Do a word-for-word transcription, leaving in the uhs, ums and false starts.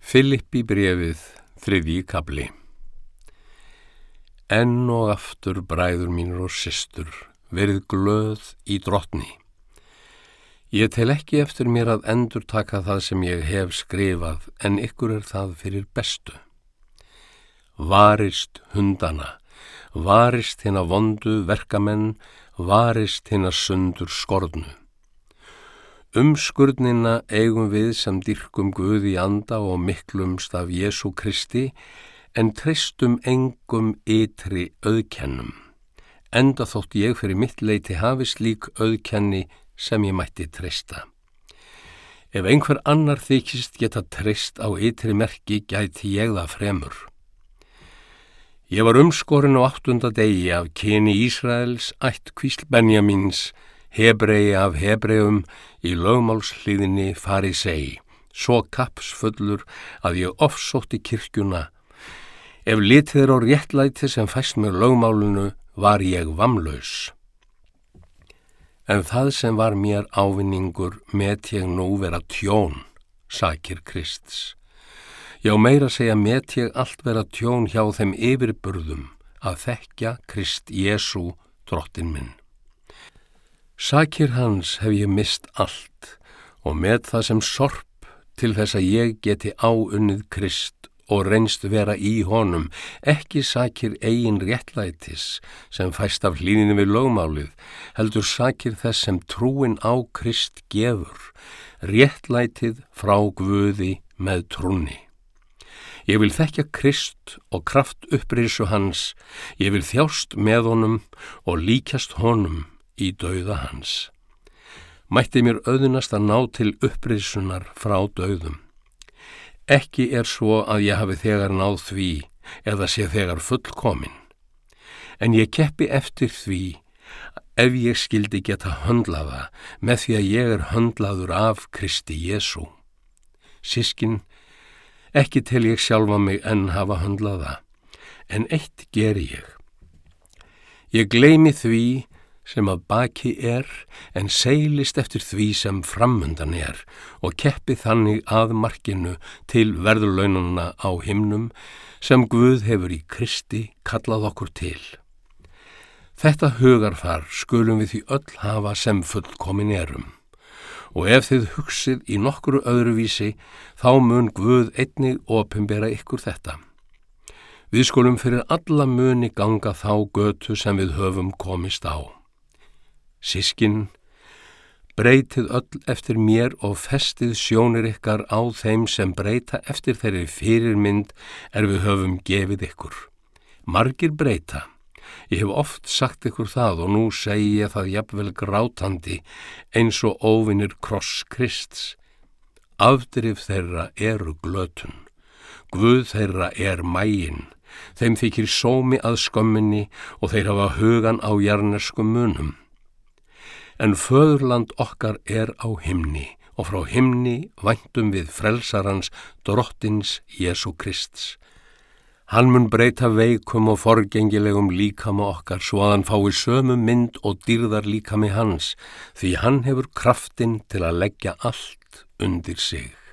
Filippi bréfið, þriðji kafli. Enn og aftur, bræður mínir og systur, verið glöð í drottni. Ég tel ekki eftir mér að endurtaka það sem ég hef skrifað, en ykkur er það fyrir bestu. Varist hundana, varist hina vondu verkamenn, varist hina sundur skorðnu. Umskurðnina eigum við sem dýrkum Guð í anda og miklumst af Jesú Kristi, en treystum engum ytri auðkennum. Enda þótt ég fyrir mitt leyti hafi slík auðkenni sem ég mætti treysta. Ef einhver annar þykist geta treyst á ytri merki, gæti ég það fremur. Ég var umskorinn á áttunda degi af kyni Ísraels, ættkvísl Benjamíns, Hebrei af Hebreum, í lögmálshlíðinni farisei, svo kappsfullur að ég ofsótti kirkjuna. Ef litið er á réttlæti sem fæst með lögmálinu, var ég vamlaus. En það sem var mér ávinningur met ég nú vera tjón, sakir Krists. Já, meira segja met ég allt vera tjón hjá þeim yfirburðum að þekkja Krist Jesú, drottinn minn. Sakir hans hef ég mist allt og með það sem sorp til þess að ég geti áunnið Krist og reynst vera í honum, ekki sakir eigin réttlætis sem fæst af hlýðinni við lögmálið, heldur sakir þess sem trúin á Krist gefur, réttlætið frá Guði með trúnni. Ég vil þekkja Krist og kraft upprisu hans, ég vil þjást með honum og líkjast honum í dauða hans. Mætti mér auðnast að ná til upprisunar frá dauðum. Ekki er svo að ég hafi þegar náð því eða sé þegar fullkomin. En ég keppi eftir því ef ég skildi geta höndlaða með því að ég er höndlaður af Kristi Jesú. Systkin, ekki tel ég sjálfa mig enn hafa höndlaða, en eitt geri ég. Ég gleymi því sem að baki er, en seilist eftir því sem framundan er og keppi þannig að markinu til verðlaunanna á himnum sem Guð hefur í Kristi kallað okkur til. Þetta hugarfar skulum við því öll hafa sem fullkomin erum, og ef þið hugsið í nokkru öðruvísi, þá mun Guð einnig opinbera ykkur þetta. Við skulum fyrir alla muni ganga þá götu sem við höfum komist á. Systkin, breytið öll eftir mér og festið sjónir ykkar á þeim sem breyta eftir þeirri fyrirmynd er við höfum gefið ykkur. Margir breyta. Ég hef oft sagt ykkur það og nú segi ég það jafnvel grátandi eins og óvinir kross Krists. Afdrif þeirra eru glötun. Guð þeirra er maginn. Þeim þykir sómi að skömminni og þeir hafa hugan á jarnerskum munum. En föðurland okkar er á himni og frá himni væntum við frelsarans, drottins Jesú Krists. Hann mun breyta veikum og forgengilegum líkama okkar svo að hann fái sömu mynd og dýrðar líkami hans, því hann hefur kraftinn til að leggja allt undir sig.